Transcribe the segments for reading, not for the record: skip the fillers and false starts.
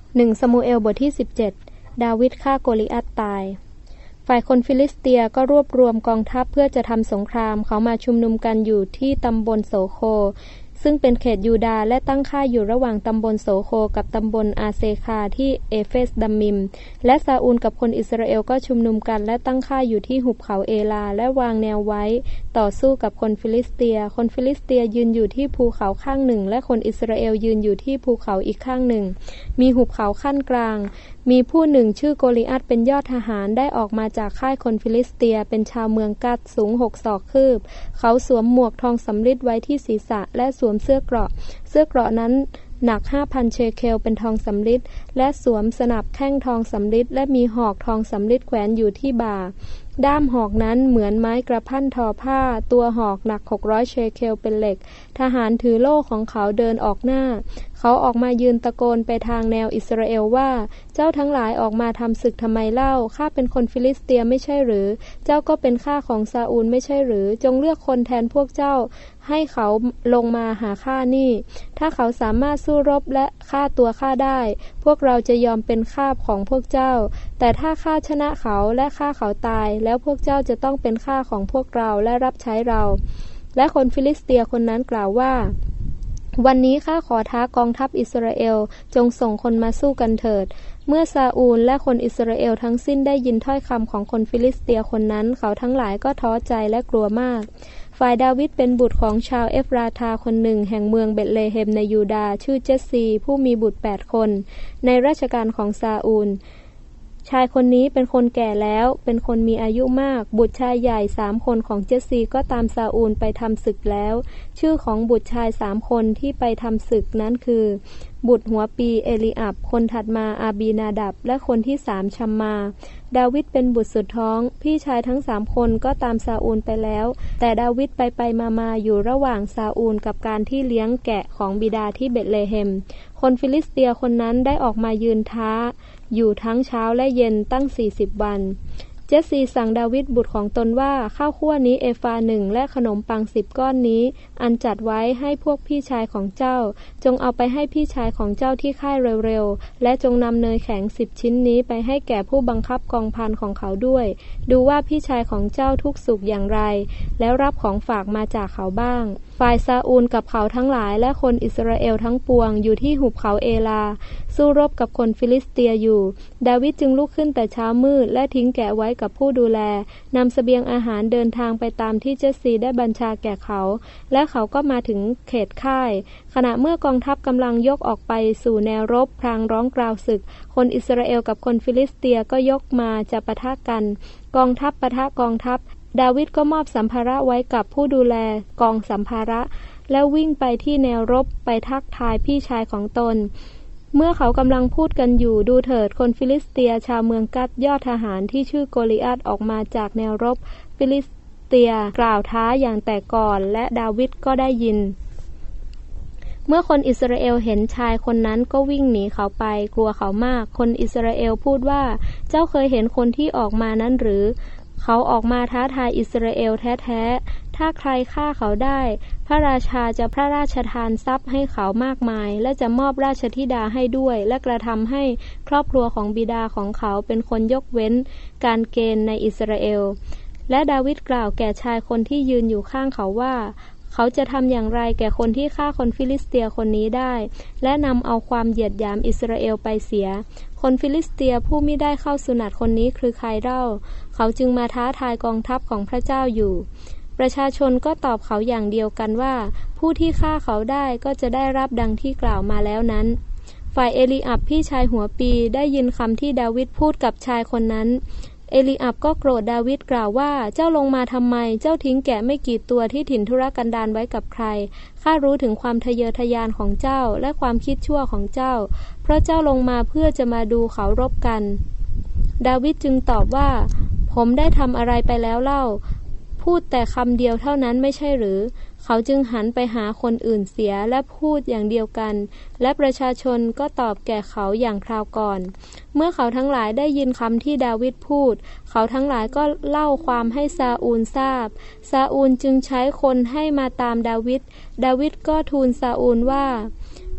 1 ซามูเอลบทที่17ดาวิดฆ่าโกลิอัทตายฝ่ายคนฟิลิสเตียก็รวบรวมกองทัพเพื่อจะทำสงครามเขามาชุมนุมกันอยู่ที่ตำบลโสโคซึ่งเป็นเขตยูดาห์และตั้งค่ายอยู่ระหว่างตำบลโสโคกับตำบลอาเซคาที่เอเฟสดัมมิมและซาอูลกับคนอิสราเอลก็ชุมนุมกันและตั้งค่ายอยู่ที่หุบเขาเอลาและวางแนวไว้ต่อสู้กับคนฟิลิสเตียคนฟิลิสเตียยืนอยู่ที่ภูเขาข้างหนึ่งและคนอิสราเอลยืนอยู่ที่ภูเขาอีกข้างหนึ่งมีหุบเขาขั้นกลางมีผู้หนึ่งชื่อโกลิอัทเป็นยอดทหารได้ออกมาจากค่ายคนฟิลิสเตียเป็นชาวเมืองกัดสูง6 ศอกคืบเขาสวมหมวกทองสำริดไว้ที่ศีรษะและสวมเสื้อเกราะนั้นหนัก 5,000 เชเคลเป็นทองสำริดและสวมสนับแข้งทองสำริดและมีหอกทองสำริดแขวนอยู่ที่บ่าด้ามหอกนั้นเหมือนไม้กระพั่นทอผ้าตัวหอกหนัก600 เชเคลเป็นเหล็กทหารถือโล่ของเขาเดินออกหน้าเขาออกมายืนตะโกนไปทางแนวอิสราเอลว่าเจ้าทั้งหลายออกมาทำศึกทำไมเล่าข้าเป็นคนฟิลิสเตียไม่ใช่หรือเจ้าก็เป็นข้าของซาอูลไม่ใช่หรือจงเลือกคนแทนพวกเจ้าให้เขาลงมาหาข้านี่ถ้าเขาสามารถสู้รบและฆ่าตัวข้าได้พวกเราจะยอมเป็นข้าของพวกเจ้าแต่ถ้าข้าชนะเขาและฆ่าเขาตายแล้วพวกเจ้าจะต้องเป็นข้าของพวกเราและรับใช้เราและคนฟิลิสเตียคนนั้นกล่าวว่าวันนี้ข้าขอท้ากองทัพอิสราเอลจงส่งคนมาสู้กันเถิดเมื่อซาอูลและคนอิสราเอลทั้งสิ้นได้ยินถ้อยคำของคนฟิลิสเตียคนนั้นเขาทั้งหลายก็ท้อใจและกลัวมากฝ่ายดาวิดเป็นบุตรของชาวเอฟราธาคนหนึ่งแห่งเมืองเบธเลเฮมในยูดาห์ชื่อเจสซีผู้มีบุตร8 คนในราชการของซาอูลชายคนนี้เป็นคนแก่แล้วเป็นคนมีอายุมากบุตรชายใหญ่3 คนของเจสซีก็ตามซาอูลไปทำศึกแล้วชื่อของบุตรชาย3 คนที่ไปทำศึกนั้นคือบุตรหัวปีเอลิอับคนถัดมาอาบีนาดับและคนที่3ชัมมาดาวิดเป็นบุตรสุดท้องพี่ชายทั้ง3 คนก็ตามซาอูลไปแล้วแต่ดาวิดไปมาอยู่ระหว่างซาอูลกับการที่เลี้ยงแกะของบิดาที่เบธเลเฮมคนฟิลิสเตียคนนั้นได้ออกมายืนท้าอยู่ทั้งเช้าและเย็นตั้ง40 วันเจสซีสั่งดาวิดบุตรของตนว่าข้าวคั่วนี้เอฟา1และขนมปัง10 ก้อนนี้อันจัดไว้ให้พวกพี่ชายของเจ้าจงเอาไปให้พี่ชายของเจ้าที่ค่ายเร็วๆและจงนำเนยแข็ง10 ชิ้นนี้ไปให้แก่ผู้บังคับกองพันของเขาด้วยดูว่าพี่ชายของเจ้าทุกสุขอย่างไรแล้วรับของฝากมาจากเขาบ้างฝ่ายซาอูลกับเขาทั้งหลายและคนอิสราเอลทั้งปวงอยู่ที่หุบเขาเอลาสู้รบกับคนฟิลิสเตียอยู่ดาวิดจึงลุกขึ้นแต่เช้ามืดและทิ้งแกะไว้กับผู้ดูแลนำเสบียงอาหารเดินทางไปตามที่เจสซีได้บัญชาแก่เขาและเขาก็มาถึงเขตค่ายขณะเมื่อกองทัพกำลังยกออกไปสู่แนวรบพลางร้องกล่าวศึกคนอิสราเอลกับคนฟิลิสเตียก็ยกมาจะปะทะกันกองทัพปะทะกองทัพดาวิดก็มอบสัมภาระไว้กับผู้ดูแลกองสัมภาระแล้ววิ่งไปที่แนวรบไปทักทายพี่ชายของตนเมื่อเขากำลังพูดกันอยู่ดูเถิดคนฟิลิสเตียชาวเมืองกัดยอดทหารที่ชื่อโกลิอัทออกมาจากแนวรบฟิลิสเตียกล่าวท้าอย่างแต่ก่อนและดาวิดก็ได้ยินเมื่อคนอิสราเอลเห็นชายคนนั้นก็วิ่งหนีเขาไปกลัวเขามากคนอิสราเอลพูดว่าเจ้าเคยเห็นคนที่ออกมานั้นหรือเขาออกมาท้าทายอิสราเอลแท้ๆถ้าใครฆ่าเขาได้พระราชาจะพระราชทานทรัพย์ให้เขามากมายและจะมอบราชธิดาให้ด้วยและกระทำให้ครอบครัวของบิดาของเขาเป็นคนยกเว้นการเกณฑ์ในอิสราเอลและดาวิดกล่าวแก่ชายคนที่ยืนอยู่ข้างเขาว่าเขาจะทำอย่างไรแก่คนที่ฆ่าคนฟิลิสเตียคนนี้ได้และนำเอาความเหยียดหยามอิสราเอลไปเสียคนฟิลิสเตียผู้มิได้เข้าสุนัตคนนี้คือใครเล่าเขาจึงมาท้าทายกองทัพของพระเจ้าอยู่ประชาชนก็ตอบเขาอย่างเดียวกันว่าผู้ที่ฆ่าเขาได้ก็จะได้รับดังที่กล่าวมาแล้วนั้นฝ่ายเอลีอับพี่ชายหัวปีได้ยินคำที่ดาวิดพูดกับชายคนนั้นเอลีอับก็โกรธดาวิดกล่าวว่าเจ้าลงมาทำไมเจ้าทิ้งแกะไม่กี่ตัวที่ถิ่นทุรกันดารไว้กับใครข้ารู้ถึงความทะเยอทะยานของเจ้าและความคิดชั่วของเจ้าเพราะเจ้าลงมาเพื่อจะมาดูเขารบกันดาวิดจึงตอบว่าผมได้ทำอะไรไปแล้วเล่าพูดแต่คำเดียวเท่านั้นไม่ใช่หรือเขาจึงหันไปหาคนอื่นเสียและพูดอย่างเดียวกันและประชาชนก็ตอบแก่เขาอย่างคราวก่อนเมื่อเขาทั้งหลายได้ยินคำที่ดาวิดพูดเขาทั้งหลายก็เล่าความให้ซาอูลทราบซาอูลจึงใช้คนให้มาตามดาวิดก็ทูลซาอูลว่า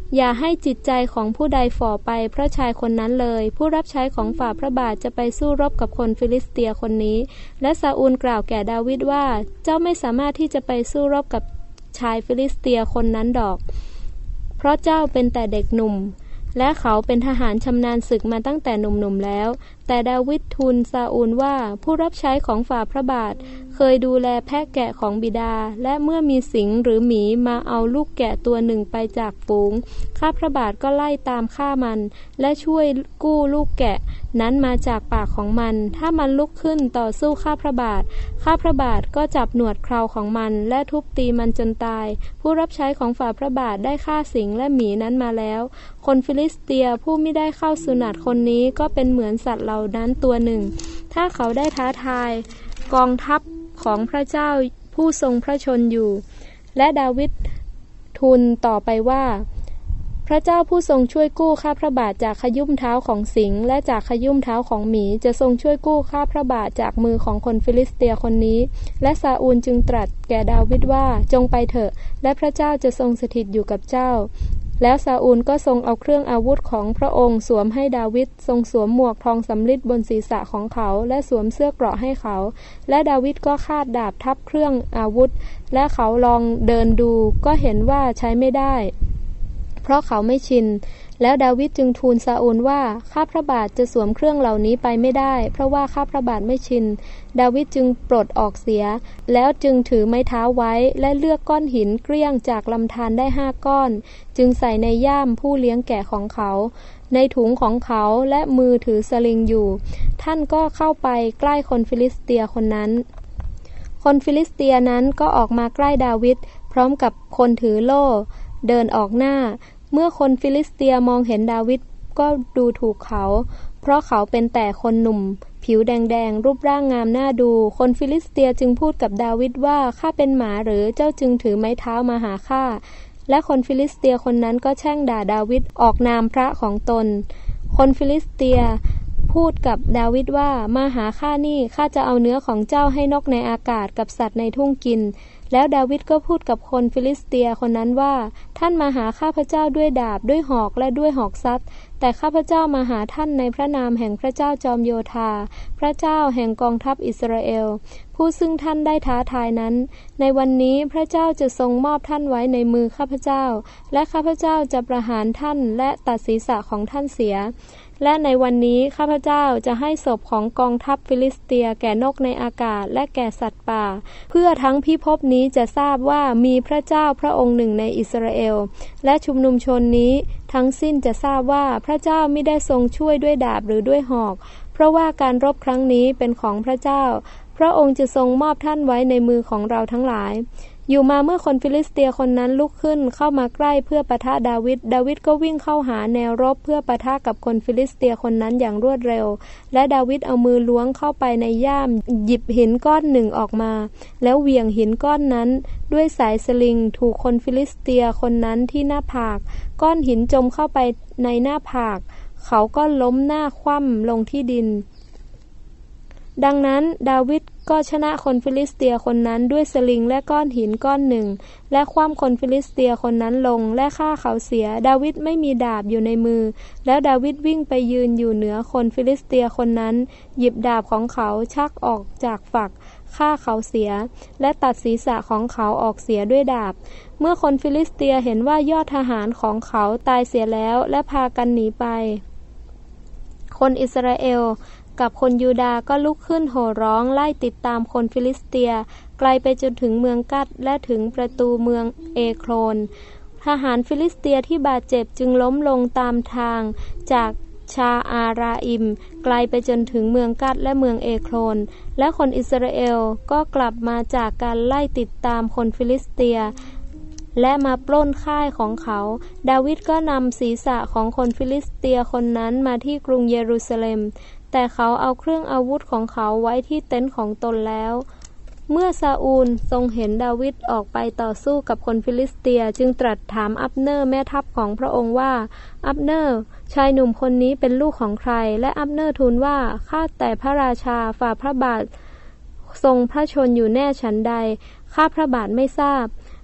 อย่าให้จิตใจของผู้ใดฝ่อไปเพราะชายคนนั้นเลยผู้รับใช้ของฝ่าพระบาทจะไปสู้รบกับคนฟิลิสเตียคนนี้และซาอูลกล่าวแก่ดาวิดว่าเจ้าไม่สามารถที่จะไปสู้รบกับชายฟิลิสเตียคนนั้นดอกเพราะเจ้าเป็นแต่เด็กหนุ่มและเขาเป็นทหารชำนาญศึกมาตั้งแต่หนุ่มๆแล้วแต่ดาวิดทูลซาอูลว่าผู้รับใช้ของฝ่าพระบาทเคยดูแลแพะแกะของบิดาและเมื่อมีสิงหรือหมีมาเอาลูกแกะตัวหนึ่งไปจากฝูงข้าพระบาทก็ไล่ตามฆ่ามันและช่วยกู้ลูกแกะนั้นมาจากปากของมันถ้ามันลุกขึ้นต่อสู้ข้าพระบาทก็จับหนวดเคราของมันและทุบตีมันจนตายผู้รับใช้ของฝ่าพระบาทได้ฆ่าสิงและหมีนั้นมาแล้วคนฟิลิสเตียผู้ไม่ได้เข้าสุนัตคนนี้ก็เป็นเหมือนสัตว์เหล่านั้นตัวหนึ่งถ้าเขาได้ท้าทายกองทัพของพระเจ้าผู้ทรงพระชนอยู่และดาวิดทูลต่อไปว่าพระเจ้าผู้ทรงช่วยกู้ข้าพระบาทจากขยุ่มเท้าของสิงห์และจากขยุ่มเท้าของหมีจะทรงช่วยกู้ข้าพระบาทจากมือของคนฟิลิสเตียคนนี้และซาอูลจึงตรัสแก่ดาวิดว่าจงไปเถอะและพระเจ้าจะทรงสถิตอยู่กับเจ้าแล้วซาอูลก็ทรงเอาเครื่องอาวุธของพระองค์สวมให้ดาวิดทรงสวมหมวกทองสำริดบนศีรษะของเขาและสวมเสื้อเกราะให้เขาและดาวิดก็คาดดาบทับเครื่องอาวุธและเขาลองเดินดูก็เห็นว่าใช้ไม่ได้เพราะเขาไม่ชินแล้วดาวิดจึงทูลซาอูลว่าข้าพระบาทจะสวมเครื่องเหล่านี้ไปไม่ได้เพราะว่าข้าพระบาทไม่ชินดาวิดจึงปลดออกเสียแล้วจึงถือไม้เท้าไว้และเลือกก้อนหินเกลี้ยงจากลำธารได้5 ก้อนจึงใส่ในย่ามผู้เลี้ยงแกะของเขาในถุงของเขาและมือถือสลิงอยู่ท่านก็เข้าไปใกล้คนฟิลิสเตียคนนั้นคนฟิลิสเตียนั้นก็ออกมาใกล้ดาวิดพร้อมกับคนถือโล่เดินออกหน้าเมื่อคนฟิลิสเตียมองเห็นดาวิดก็ดูถูกเขาเพราะเขาเป็นแต่คนหนุ่มผิวแดงๆรูปร่างงามน่าดูคนฟิลิสเตียจึงพูดกับดาวิดว่าข้าเป็นหมาหรือเจ้าจึงถือไม้เท้ามาหาข้าและคนฟิลิสเตียคนนั้นก็แช่งด่าดาวิดออกนามพระของตนคนฟิลิสเตียพูดกับดาวิดว่ามาหาข้านี่ข้าจะเอาเนื้อของเจ้าให้นกในอากาศกับสัตว์ในทุ่งกินแล้วดาวิดก็พูดกับคนฟิลิสเตียคนนั้นว่าท่านมาหาข้าพเจ้าด้วยดาบด้วยหอกและด้วยหอกซัดแต่ข้าพเจ้ามาหาท่านในพระนามแห่งพระเจ้าจอมโยธาพระเจ้าแห่งกองทัพอิสราเอลผู้ซึ่งท่านได้ท้าทายนั้นในวันนี้พระเจ้าจะทรงมอบท่านไว้ในมือข้าพเจ้าและข้าพเจ้าจะประหารท่านและตัดศีรษะของท่านเสียและในวันนี้ข้าพเจ้าจะให้ศพของกองทัพฟิลิสเตียแก่นกในอากาศและแก่สัตว์ป่าเพื่อทั้งพิภพนี้จะทราบว่ามีพระเจ้าพระองค์หนึ่งในอิสราเอลและชุมนุมชนนี้ทั้งสิ้นจะทราบว่าพระเจ้าไม่ได้ทรงช่วยด้วยดาบหรือด้วยหอกเพราะว่าการรบครั้งนี้เป็นของพระเจ้าพระองค์จะทรงมอบท่านไว้ในมือของเราทั้งหลายอยู่มาเมื่อคนฟิลิสเตียคนนั้นลุกขึ้นเข้ามาใกล้เพื่อปะทะดาวิดก็วิ่งเข้าหาแนวรบเพื่อปะทะกับคนฟิลิสเตียคนนั้นอย่างรวดเร็วและดาวิดเอามือล้วงเข้าไปในย่ามหยิบหินก้อนหนึ่งออกมาแล้วเหวี่ยงหินก้อนนั้นด้วยสายสลิงถูกคนฟิลิสเตียคนนั้นที่หน้าผากก้อนหินจมเข้าไปในหน้าผากเขาก็ล้มหน้าคว่ำลงที่ดินดังนั้นดาวิดก็ชนะคนฟิลิสเตียคนนั้นด้วยสลิงและก้อนหินก้อนหนึ่งและคว่ำคนฟิลิสเตียคนนั้นลงและฆ่าเขาเสียดาวิดไม่มีดาบอยู่ในมือแล้วดาวิดวิ่งไปยืนอยู่เหนือคนฟิลิสเตียคนนั้นหยิบดาบของเขาชักออกจากฝักฆ่าเขาเสียและตัดศีรษะของเขาออกเสียด้วยดาบเมื่อคนฟิลิสเตียเห็นว่ายอดทหารของเขาตายเสียแล้วและพากันหนีไปคนอิสราเอลกับคนยูดาห์ก็ลุกขึ้นโห่ร้องไล่ติดตามคนฟิลิสเตียไกลไปจนถึงเมืองกัดและถึงประตูเมืองเอโครนทหารฟิลิสเตียที่บาดเจ็บจึงล้มลงตามทางจากชาอาราอิมไกลไปจนถึงเมืองกัดและเมืองเอโครนและคนอิสราเอลก็กลับมาจากการไล่ติดตามคนฟิลิสเตียและมาปล้นค่ายของเขาดาวิดก็นำศีรษะของคนฟิลิสเตียคนนั้นมาที่กรุงเยรูซาเล็มแต่เขาเอาเครื่องอาวุธของเขาไว้ที่เต็นท์ของตนแล้วเมื่อซาอูลทรงเห็นดาวิดออกไปต่อสู้กับคนฟิลิสเตียจึงตรัสถามอับเนอร์แม่ทัพของพระองค์ว่าอับเนอร์ชายหนุ่มคนนี้เป็นลูกของใครและอับเนอร์ทูลว่าข้าแต่พระราชาฝ่าพระบาททรงพระชนอยู่แน่ฉันใดข้าพระบาทไม่ทราบ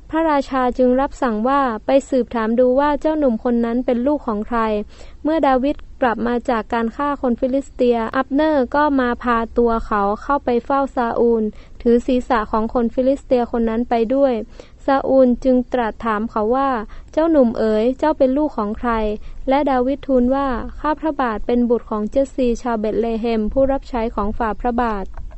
พระราชาจึงรับสั่งว่าไปสืบถามดูว่าเจ้าหนุ่มคนนั้นเป็นลูกของใครเมื่อดาวิดกลับมาจากการฆ่าคนฟิลิสเตียอับเนอร์ก็มาพาตัวเขาเข้าไปเฝ้าซาอูลถือศีรษะของคนฟิลิสเตียคนนั้นไปด้วยซาอูลจึงตรัสถามเขาว่าเจ้าหนุ่มเอ๋ยเจ้าเป็นลูกของใครและดาวิดทูลว่าข้าพระบาทเป็นบุตรของเจสซีชาวเบธเลเฮมผู้รับใช้ของฝ่าพระบาท